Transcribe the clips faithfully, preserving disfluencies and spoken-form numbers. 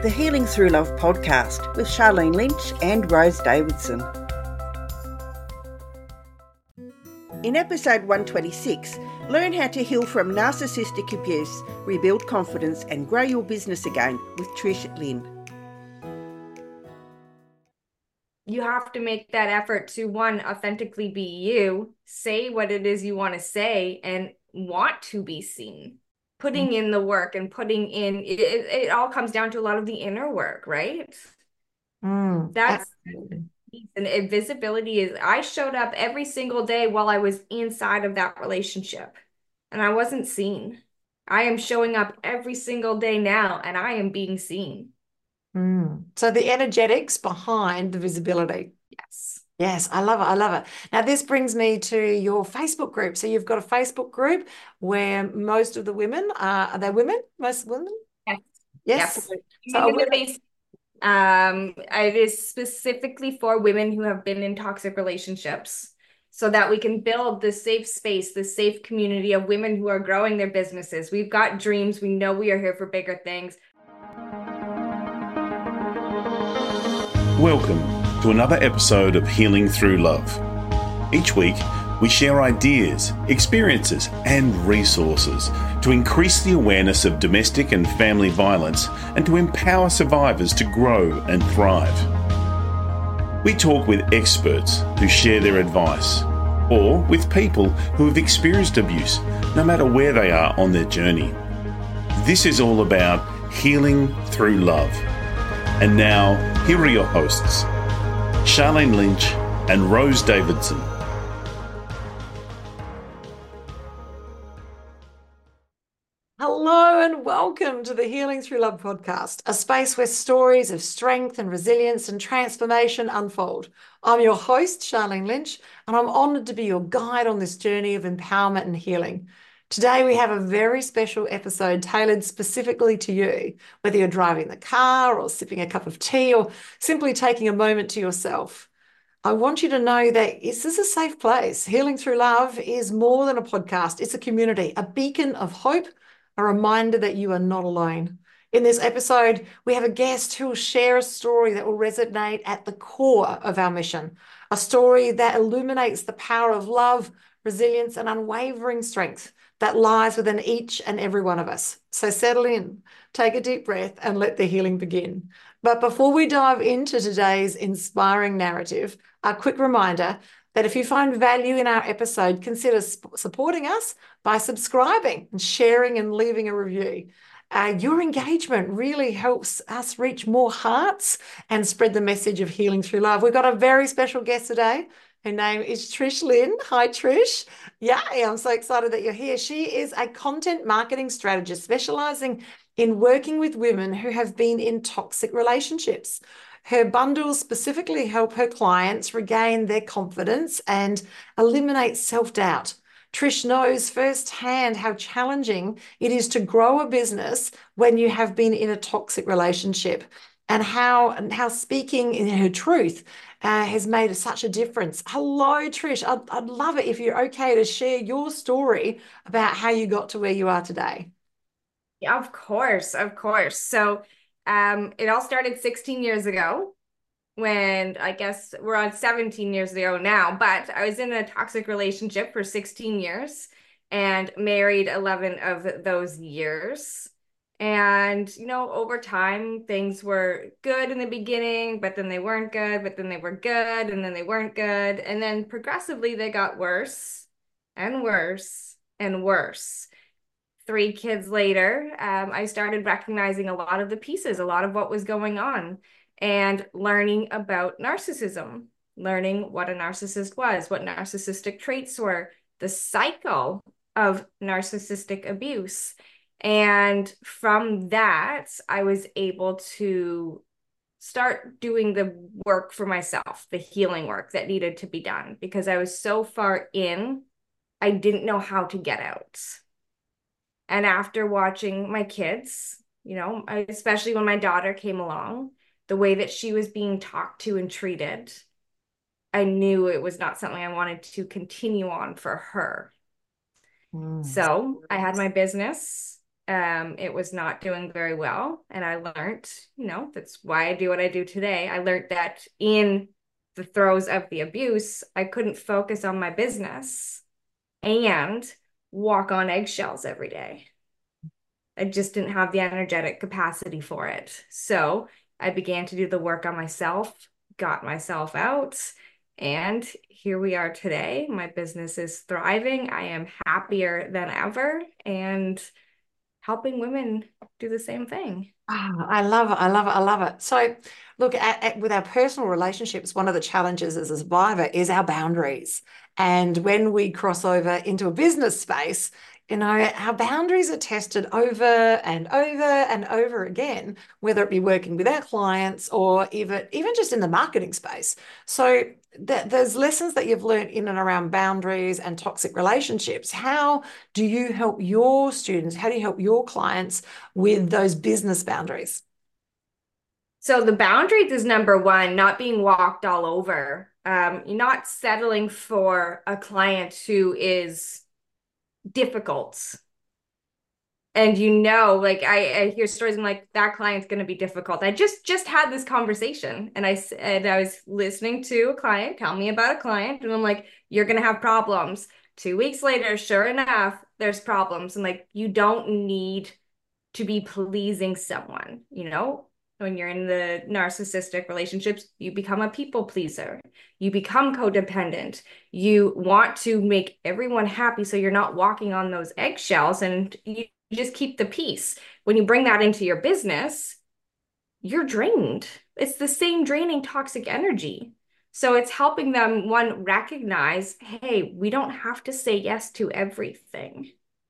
the Healing Through Love podcast with Charlene Lynch and Rose Davidson. In episode one twenty-six, learn how to heal from narcissistic abuse, rebuild confidence and grow your business again with Trish Lynn. You have to make that effort to, one, authentically be you, say what it is you want to say, and want to be seen. Putting mm-hmm. in the work and putting in, it, it all comes down to a lot of the inner work, right? Mm, That's, and visibility is, I showed up every single day while I was inside of that relationship, and I wasn't seen. I am showing up every single day now, and I am being seen. Mm. So the energetics behind the visibility. Yes. Yes, I love it. I love it. Now, this brings me to your Facebook group. So you've got a Facebook group where most of the women are, are they women? Most women? Yes. Yes. yes. So women, um, it is specifically for women who have been in toxic relationships so that we can build this safe space, this safe community of women who are growing their businesses. We've got dreams. We know we are here for bigger things. Welcome to another episode of Healing Through Love. Each week, we share ideas, experiences, and resources to increase the awareness of domestic and family violence and to empower survivors to grow and thrive. We talk with experts who share their advice, or with people who have experienced abuse, no matter where they are on their journey. This is all about healing through love. And now, here are your hosts, Charlene Lynch and Rose Davidson. Hello and welcome to the Healing Through Love podcast, a space where stories of strength and resilience and transformation unfold. I'm your host, Charlene Lynch, and I'm honoured to be your guide on this journey of empowerment and healing. Today, we have a very special episode tailored specifically to you, whether you're driving the car or sipping a cup of tea or simply taking a moment to yourself. I want you to know that this is a safe place. Healing Through Love is more than a podcast. It's a community, a beacon of hope, a reminder that you are not alone. In this episode, we have a guest who will share a story that will resonate at the core of our mission, a story that illuminates the power of love, resilience, and unwavering strength that lies within each and every one of us. So settle in, take a deep breath, and let the healing begin. But before we dive into today's inspiring narrative, a quick reminder that if you find value in our episode, consider sp- supporting us by subscribing and sharing and leaving a review. Uh, your engagement really helps us reach more hearts and spread the message of healing through love. We've got a very special guest today. Her name is Trish Lynn. Hi, Trish. Yeah, I'm so excited that you're here. She is a content marketing strategist specializing in working with women who have been in toxic relationships. Her bundles specifically help her clients regain their confidence and eliminate self-doubt. Trish knows firsthand how challenging it is to grow a business when you have been in a toxic relationship, and how, and how speaking in her truth uh, has made such a difference. Hello, Trish. I'd, I'd love it if you're okay to share your story about how you got to where you are today. Yeah, of course, of course. So um, it all started sixteen years ago when I guess we're on seventeen years ago now, but I was in a toxic relationship for sixteen years and married eleven of those years. And, you know, over time, things were good in the beginning, but then they weren't good, but then they were good, and then they weren't good. And then progressively, they got worse and worse and worse. Three kids later, um, I started recognizing a lot of the pieces, a lot of what was going on, and learning about narcissism, learning what a narcissist was, what narcissistic traits were, the cycle of narcissistic abuse. And from that, I was able to start doing the work for myself, the healing work that needed to be done, because I was so far in, I didn't know how to get out. And after watching my kids, you know, especially when my daughter came along, the way that she was being talked to and treated, I knew it was not something I wanted to continue on for her. Mm. So I had my business. Um, it was not doing very well. And I learned, you know, that's why I do what I do today. I learned that in the throes of the abuse, I couldn't focus on my business and walk on eggshells every day. I just didn't have the energetic capacity for it. So I began to do the work on myself, got myself out, and here we are today. My business is thriving. I am happier than ever and helping women do the same thing. Oh, I love it. I love it. I love it. So, look, at, at, with our personal relationships, one of the challenges as a survivor is our boundaries. And when we cross over into a business space, you know, our boundaries are tested over and over and over again, whether it be working with our clients or even, even just in the marketing space. So th there's lessons that you've learned in and around boundaries and toxic relationships. How do you help your students? How do you help your clients with those business boundaries? So the boundaries is number one, not being walked all over. Um, you're not settling for a client who is difficult. And you know, like I, I hear stories, I'm like, that client's going to be difficult. I just just had this conversation and I said, I was listening to a client tell me about a client and I'm like, you're going to have problems. Two weeks later, sure enough, there's problems. And like, you don't need to be pleasing someone, you know? When you're in the narcissistic relationships, you become a people pleaser. You become codependent. You want to make everyone happy so you're not walking on those eggshells and you just keep the peace. When you bring that into your business, you're drained. It's the same draining toxic energy. So it's helping them, one, recognize, hey, we don't have to say yes to everything.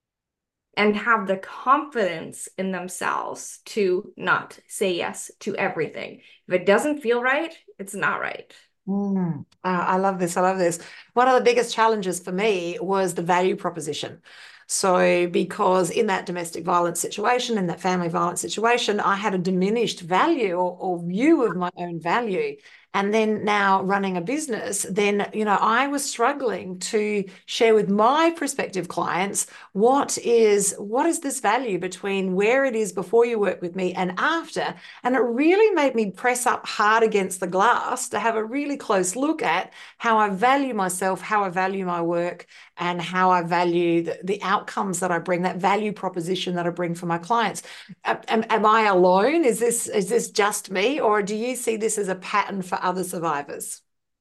And have the confidence in themselves to not say yes to everything. If it doesn't feel right, it's not right. Mm, I love this. I love this. One of the biggest challenges for me was the value proposition. So because in that domestic violence situation, in that family violence situation, I had a diminished value or, or view of my own value. And then now running a business, then, you know, I was struggling to share with my prospective clients what is, what is this value between where it is before you work with me and after. And it really made me press up hard against the glass to have a really close look at how I value myself, how I value my work, and how I value the, the outcomes that I bring, that value proposition that I bring for my clients. Am, am I alone? Is this, is this just me? Or do you see this as a pattern for other survivors?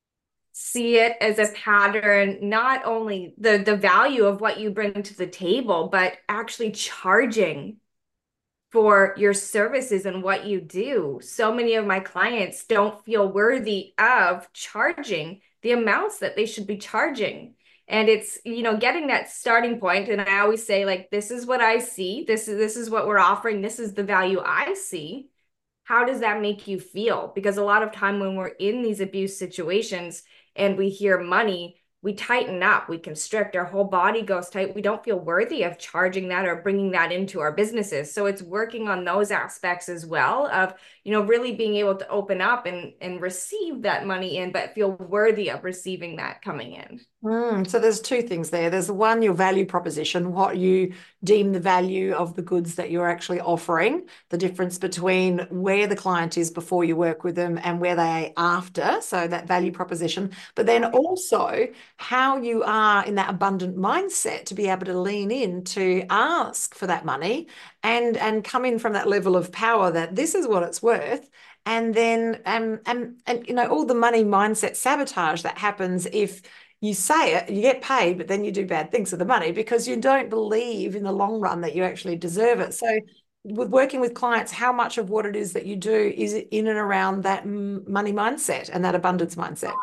See it as a pattern, not only the, the value of what you bring to the table, but actually charging for your services and what you do. So many of my clients don't feel worthy of charging the amounts that they should be charging. And it's, you know, getting that starting point. And I always say, like, this is what I see. This is, this is what we're offering. This is the value I see. How does that make you feel? Because a lot of time when we're in these abuse situations and we hear money, we tighten up, we constrict, our whole body goes tight. We don't feel worthy of charging that or bringing that into our businesses. So it's working on those aspects as well of, you know, really being able to open up and, and receive that money in, but feel worthy of receiving that coming in. Mm, so there's two things there. There's one, your value proposition, what you deem the value of the goods that you're actually offering, the difference between where the client is before you work with them and where they are after. So that value proposition, but then also how you are in that abundant mindset to be able to lean in to ask for that money and, and come in from that level of power that this is what it's worth. And then, um, and, and, you know, all the money mindset sabotage that happens if you say it, you get paid, but then you do bad things with the money because you don't believe in the long run that you actually deserve it. So with working with clients, how much of what it is that you do is in and around that money mindset and that abundance mindset?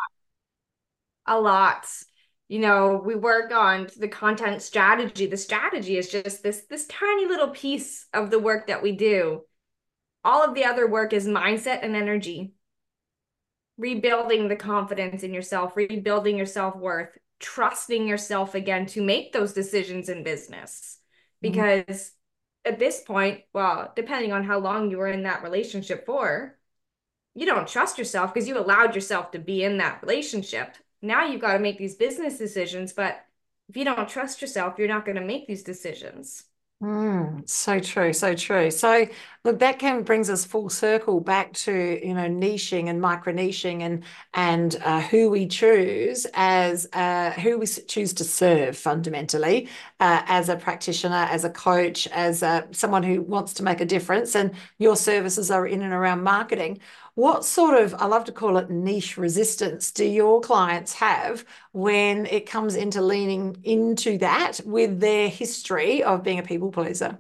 A lot. You know, we work on the content strategy. The strategy is just this, this tiny little piece of the work that we do. All of the other work is mindset and energy. Rebuilding the confidence in yourself, rebuilding your self-worth, trusting yourself again to make those decisions in business. Because mm-hmm. at this point, well, depending on how long you were in that relationship for, you don't trust yourself because you allowed yourself to be in that relationship. Now you've got to make these business decisions, but if you don't trust yourself, you're not going to make these decisions. Mm, so true, so true. So look, that can brings us full circle back to, you know, niching and micro niching and and uh, who we choose as uh, who we s- choose to serve fundamentally uh, as a practitioner, as a coach, as uh, someone who wants to make a difference. And your services are in and around marketing. What sort of, I love to call it niche resistance, do your clients have when it comes into leaning into that with their history of being a people pleaser?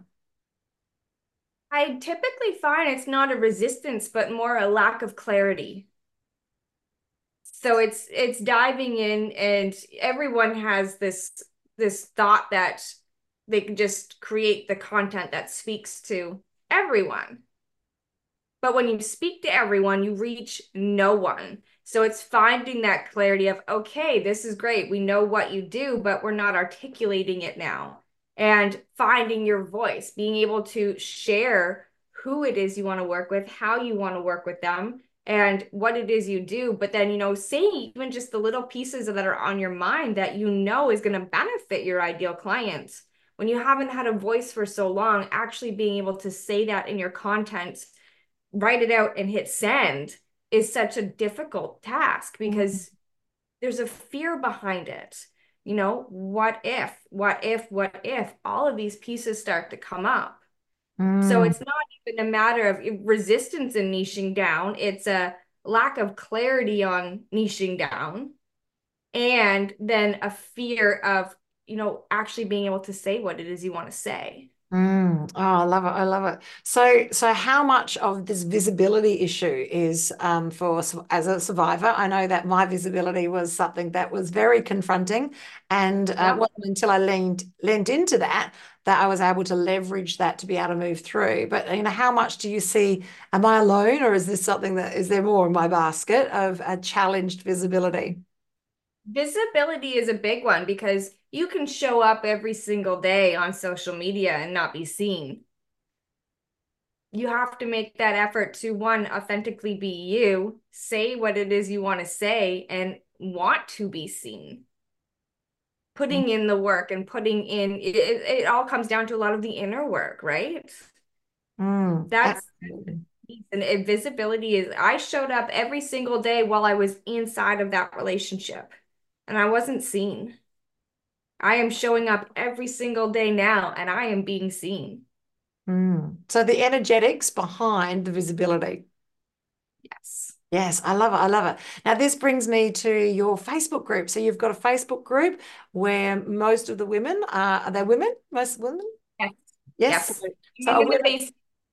I typically find it's not a resistance, but more a lack of clarity. So it's it's diving in, and everyone has this this thought that they can just create the content that speaks to everyone. But when you speak to everyone, you reach no one. So it's finding that clarity of, okay, this is great. We know what you do, but we're not articulating it now. And finding your voice, being able to share who it is you want to work with, how you want to work with them, and what it is you do. But then, you know, say even just the little pieces that are on your mind that you know is going to benefit your ideal clients. When you haven't had a voice for so long, actually being able to say that in your content, write it out and hit send is such a difficult task because there's a fear behind it. You know, what if, what if, what if all of these pieces start to come up? So Mm. it's not even a matter of resistance in niching down, it's a lack of clarity on niching down, and then a fear of, you know, actually being able to say what it is you want to say. Mm. Oh, I love it. I love it. So, so how much of this visibility issue is um, for as a survivor? I know that my visibility was something that was very confronting, and uh, it Yep. wasn't until I leaned leaned into that that I was able to leverage that to be able to move through. But you know, how much do you see? Am I alone, or is this something that is there more in my basket of a challenged visibility? Visibility is a big one because you can show up every single day on social media and not be seen. You have to make that effort to, one, authentically be you, say what it is you want to say, and want to be seen. Putting in the work and putting in it, it, it all comes down to a lot of the inner work, right? Mm, That's absolutely. and it, visibility is, I showed up every single day while I was inside of that relationship and I wasn't seen. I am showing up every single day now and I am being seen. Mm. So the energetics behind the visibility. Yes. Yes, I love it. I love it. Now, this brings me to your Facebook group. So you've got a Facebook group where most of the women are, are they women? Most women? Yes. Yes. Yes. So I'm are in the women. face.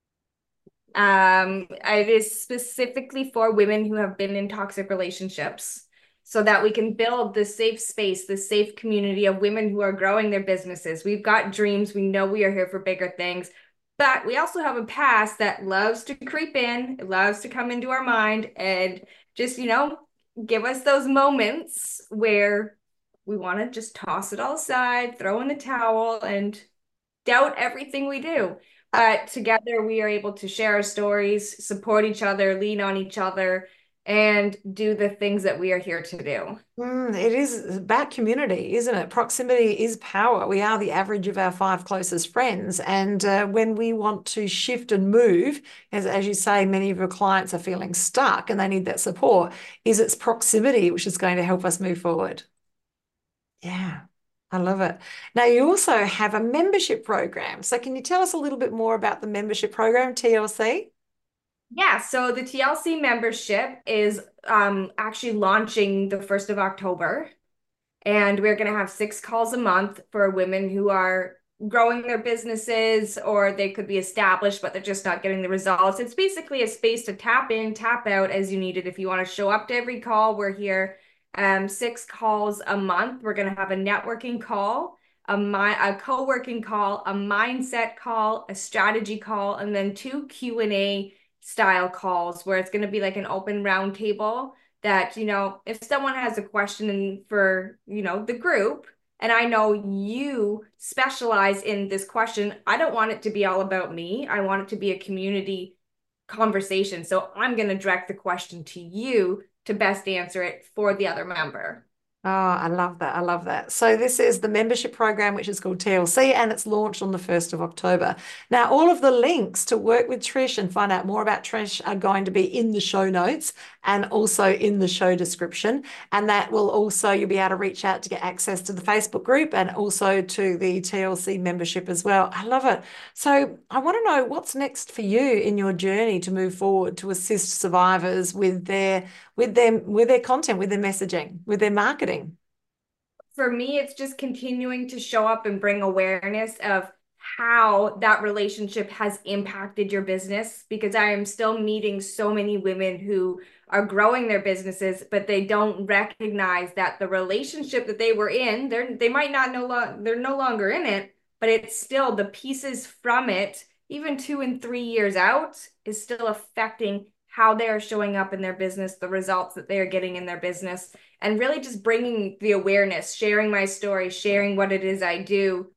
Um, it is specifically for women who have been in toxic relationships so that we can build this safe space, this safe community of women who are growing their businesses. We've got dreams. We know we are here for bigger things, but we also have a past that loves to creep in, it loves to come into our mind and just, you know, give us those moments where we want to just toss it all aside, throw in the towel, and doubt everything we do. But together we are able to share our stories, support each other, lean on each other, and do the things that we are here to do. Mm, it is about community, isn't it? Proximity is power. We are the average of our five closest friends. And uh, when we want to shift and move, as, as you say, many of your clients are feeling stuck and they need that support, is it's proximity which is going to help us move forward. Yeah, I love it. Now, you also have a membership program. So, can you tell us a little bit more about the membership program, T L C? Yeah, so the T L C membership is um, actually launching the first of October. And we're going to have six calls a month for women who are growing their businesses or they could be established, but they're just not getting the results. It's basically a space to tap in, tap out as you need it. If you want to show up to every call, we're here. Um, six calls a month. We're going to have a networking call, a, my, a co-working call, a mindset call, a strategy call, and then two Q and A style calls where it's going to be like an open round table that, you know, if someone has a question for, you know, the group, and I know you specialize in this question, I don't want it to be all about me. I want it to be a community conversation. So I'm going to direct the question to you to best answer it for the other member. Oh, I love that. I love that. So this is the membership program, which is called T L C, and it's launched on the first of October. Now, all of the links to work with Trish and find out more about Trish are going to be in the show notes and also in the show description. And that will also, you'll be able to reach out to get access to the Facebook group and also to the T L C membership as well. I love it. So I want to know what's next for you in your journey to move forward to assist survivors with their with them with their content, with their messaging, with their marketing. For me, it's just continuing to show up and bring awareness of how that relationship has impacted your business, because I am still meeting so many women who are growing their businesses, but they don't recognize that the relationship that they were in, they're they might not no lo- they're no longer in it, but it's still the pieces from it, even two and three years out, is still affecting how they are showing up in their business, the results that they are getting in their business, and really just bringing the awareness, sharing my story, sharing what it is I do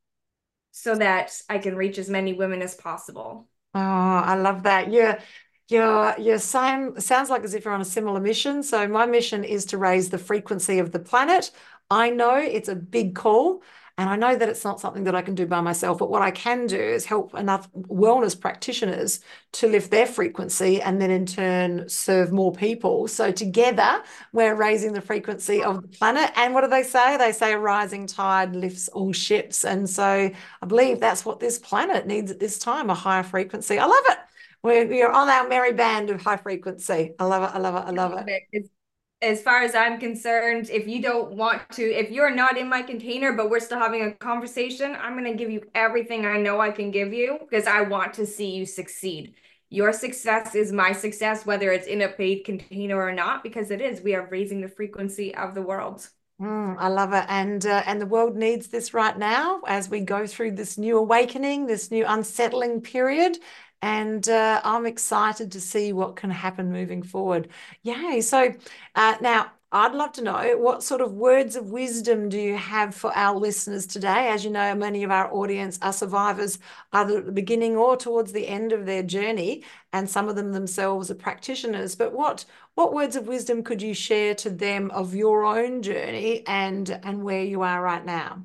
so that I can reach as many women as possible. Oh, I love that. You're, you're, you're same, sounds like as if you're on a similar mission. So my mission is to raise the frequency of the planet. I know it's a big call, and I know that it's not something that I can do by myself, but what I can do is help enough wellness practitioners to lift their frequency and then in turn serve more people. So together we're raising the frequency of the planet. And what do they say? They say a rising tide lifts all ships. And so I believe that's what this planet needs at this time, a higher frequency. I love it. We're, we're on our merry band of high frequency. I love it. I love it. I love it. It's, as far as I'm concerned, if you don't want to, if you're not in my container, but we're still having a conversation, I'm going to give you everything I know I can give you because I want to see you succeed. Your success is my success, whether it's in a paid container or not, because it is. We are raising the frequency of the world. Mm, I love it. And, uh, and the world needs this right now as we go through this new awakening, this new unsettling period. And uh, I'm excited to see what can happen moving forward. Yay. So uh, now I'd love to know what sort of words of wisdom do you have for our listeners today? As you know, many of our audience are survivors either at the beginning or towards the end of their journey, and some of them themselves are practitioners. But what, what words of wisdom could you share to them of your own journey and, and where you are right now?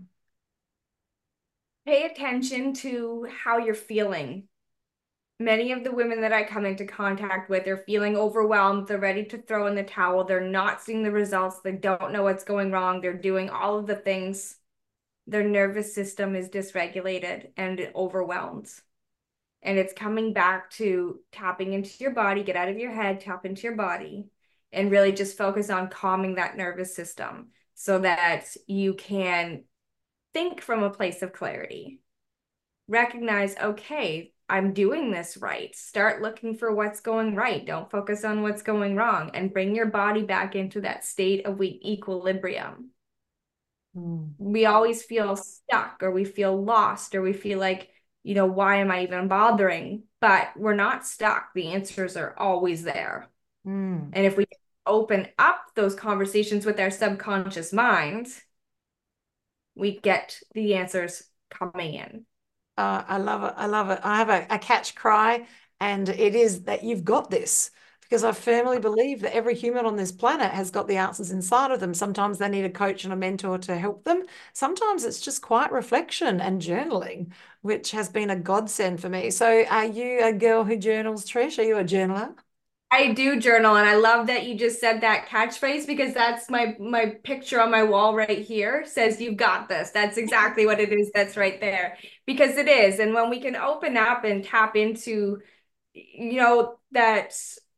Pay attention to how you're feeling. Many of the women that I come into contact with are feeling overwhelmed. They're ready to throw in the towel. They're not seeing the results. They don't know what's going wrong. They're doing all of the things. Their nervous system is dysregulated and overwhelmed. And it's coming back to tapping into your body, get out of your head, tap into your body, and really just focus on calming that nervous system so that you can think from a place of clarity. Recognize, okay, I'm doing this right. Start looking for what's going right. Don't focus on what's going wrong, and bring your body back into that state of equilibrium. Mm. We always feel stuck, or we feel lost, or we feel like, you know, why am I even bothering? But we're not stuck. The answers are always there. Mm. And if we open up those conversations with our subconscious mind, we get the answers coming in. Uh, I love it. I love it. I have a, a catch cry, and it is that you've got this, because I firmly believe that every human on this planet has got the answers inside of them. Sometimes they need a coach and a mentor to help them. Sometimes it's just quiet reflection and journaling, which has been a godsend for me. So are you a girl who journals, Trish? Are you a journaler? I do journal, and I love that you just said that catchphrase, because that's my my picture on my wall right here says, "You've got this." That's exactly what it is. That's right there, because it is. And when we can open up and tap into, you know, that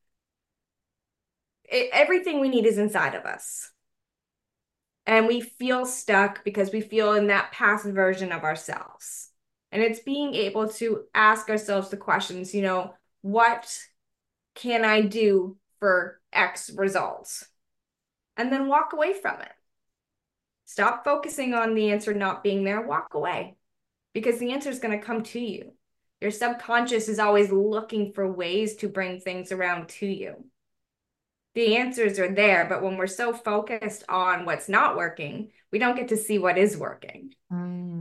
it, everything we need is inside of us, and we feel stuck because we feel in that past version of ourselves, and it's being able to ask ourselves the questions, you know, what can I do for X results? And then walk away from it. Stop focusing on the answer not being there. Walk away, because the answer is going to come to you. Your subconscious is always looking for ways to bring things around to you. The answers are there, but when we're so focused on what's not working, we don't get to see what is working. Mm.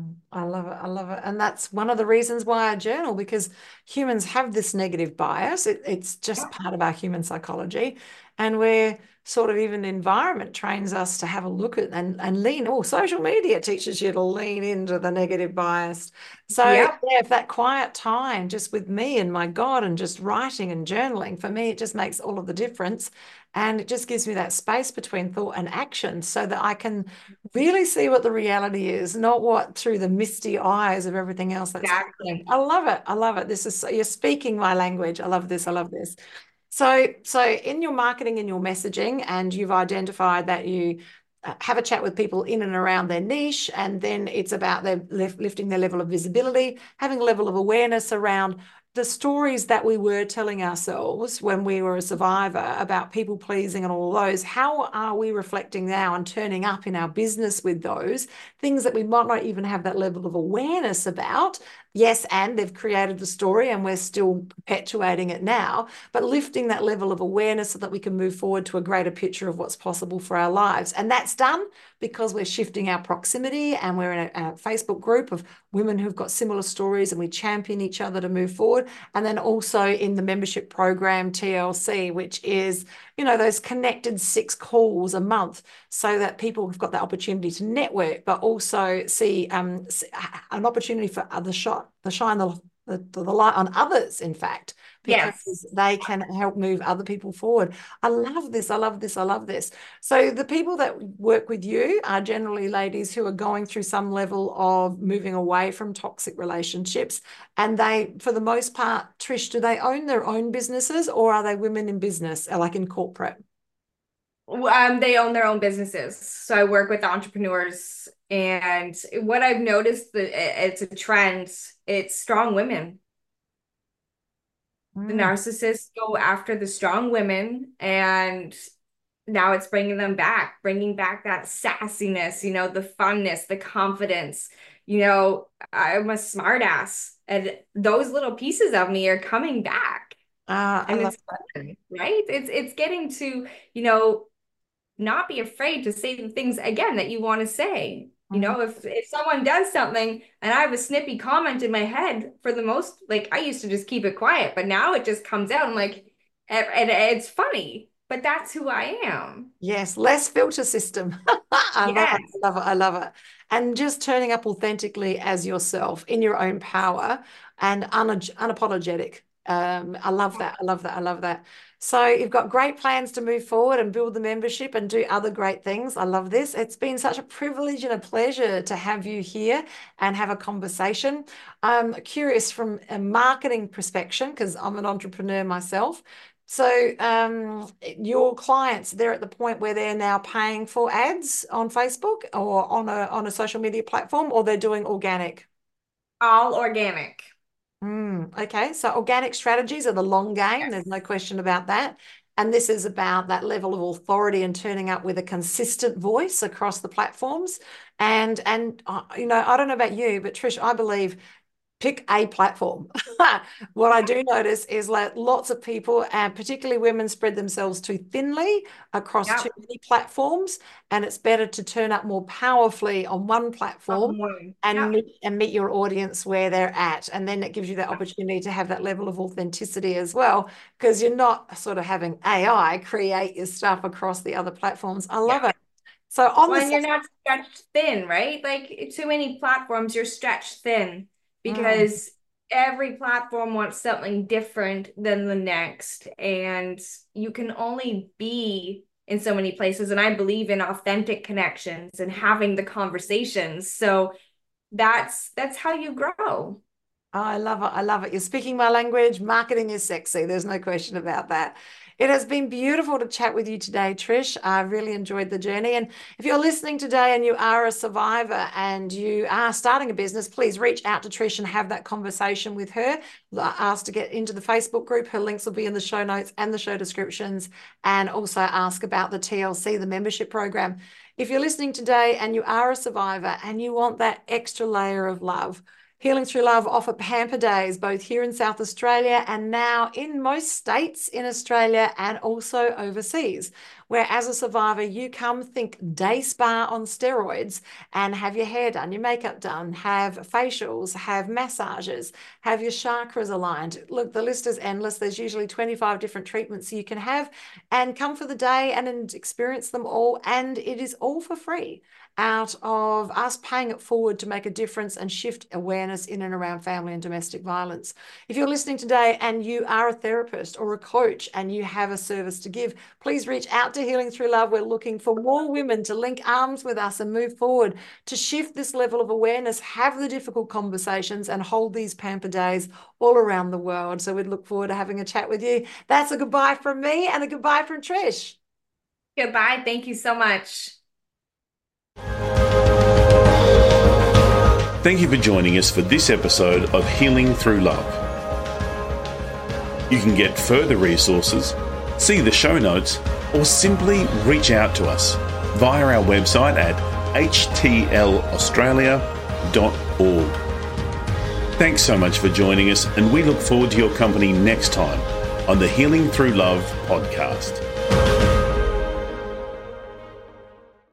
Mm, I love it. I love it. And that's one of the reasons why I journal, because humans have this negative bias. It, it's just part of our human psychology. And we're sort of, even the environment trains us to have a look at and, and lean. Oh, social media teaches you to lean into the negative bias. So Yep. yeah, if that quiet time just with me and my God and just writing and journaling, for me, it just makes all of the difference. And it just gives me that space between thought and action so that I can really see what the reality is, not what through the misty eyes of everything else that's happening. Exactly. I love it. I love it. This is, you're speaking my language. I love this. I love this. So, so in your marketing and your messaging, and you've identified that you uh, have a chat with people in and around their niche, and then it's about their lifting their level of visibility, having a level of awareness around the stories that we were telling ourselves when we were a survivor about people pleasing and all those. How are we reflecting now and turning up in our business with those things that we might not even have that level of awareness about? Yes, and they've created the story and we're still perpetuating it now, but lifting that level of awareness so that we can move forward to a greater picture of what's possible for our lives. And that's done because we're shifting our proximity, and we're in a, a Facebook group of women who've got similar stories, and we champion each other to move forward. And then also in the membership program, T L C, which is, you know, those connected six calls a month, so that people have got the opportunity to network, but also see um, an opportunity for other shot, the shine the, the, the light on others, in fact, because Yes. they can help move other people forward. I love this. I love this. I love this. So the people that work with you are generally ladies who are going through some level of moving away from toxic relationships. And they, for the most part, Trish, do they own their own businesses, or are they women in business, like in corporate? Um, they own their own businesses. So I work with entrepreneurs, and what I've noticed that it's a trend, it's strong women. The Mm. narcissists go after the strong women, and now it's bringing them back, bringing back that sassiness, you know, the funness, the confidence. You know, I'm a smart ass, and those little pieces of me are coming back. Ah, I And love it's that. fun, right? It's it's getting to, you know, not be afraid to say the things again that you want to say. You Mm. know, if if someone does something and I have a snippy comment in my head, for the most, like, I used to just keep it quiet, but now it just comes out. I'm like, and, and it's funny, but that's who I am. Yes, less filter system. I love it. Yes. I love it. I love it. And just turning up authentically as yourself in your own power and unag- unapologetic. Um, I love that. I love that. I love that. So you've got great plans to move forward and build the membership and do other great things. I love this. It's been such a privilege and a pleasure to have you here and have a conversation. I'm curious from a marketing perspective, because I'm an entrepreneur myself. So um, your clients, they're at the point where they're now paying for ads on Facebook or on a on a social media platform, or they're doing organic. All organic. Mm, okay, so organic strategies are the long game. There's no Yes. question about that. And this is about that level of authority and turning up with a consistent voice across the platforms. And and uh, you know, I don't know about you, but Trish, I believe pick a platform. What I do notice is that lots of people, and particularly women, spread themselves too thinly across too Yep. many platforms, and it's better to turn up more powerfully on one platform Um, one. and Yep. meet, and meet your audience where they're at. And then it gives you that opportunity to have that level of authenticity as well, because you're not sort of having A I create your stuff across the other platforms. I love Yeah. it. So on Well, the and you're not stretched thin, right? Like, too many platforms, you're stretched thin mm, because every platform wants something different than the next. And you can only be in so many places. And I believe in authentic connections and having the conversations. So that's that's how you grow. Oh, I love it. I love it. You're speaking my language. Marketing is sexy. There's no question about that. It has been beautiful to chat with you today, Trish. I really enjoyed the journey. And if you're listening today and you are a survivor and you are starting a business, please reach out to Trish and have that conversation with her. Ask to get into the Facebook group. Her links will be in the show notes and the show descriptions. And also ask about the T L C, the membership program. If you're listening today and you are a survivor and you want that extra layer of love, Healing Through Love offer Pamper Days, both here in South Australia and now in most states in Australia and also overseas. where as a survivor, you come think day spa on steroids and have your hair done, your makeup done, have facials, have massages, have your chakras aligned. Look, the list is endless. There's usually twenty-five different treatments you can have, and come for the day and experience them all. And it is all for free out of us paying it forward to make a difference and shift awareness in and around family and domestic violence. If you're listening today and you are a therapist or a coach and you have a service to give, please reach out to Healing Through Love. We're looking for more women to link arms with us and move forward to shift this level of awareness, have the difficult conversations, and hold these pamper days all around the world. So we'd look forward to having a chat with you. That's a goodbye from me and a goodbye from Trish. Goodbye. Thank you so much. Thank you for joining us for this episode of Healing Through Love. You can get further resources, see the show notes, or simply reach out to us via our website at h t l australia dot org. Thanks so much for joining us, and we look forward to your company next time on the Healing Through Love podcast.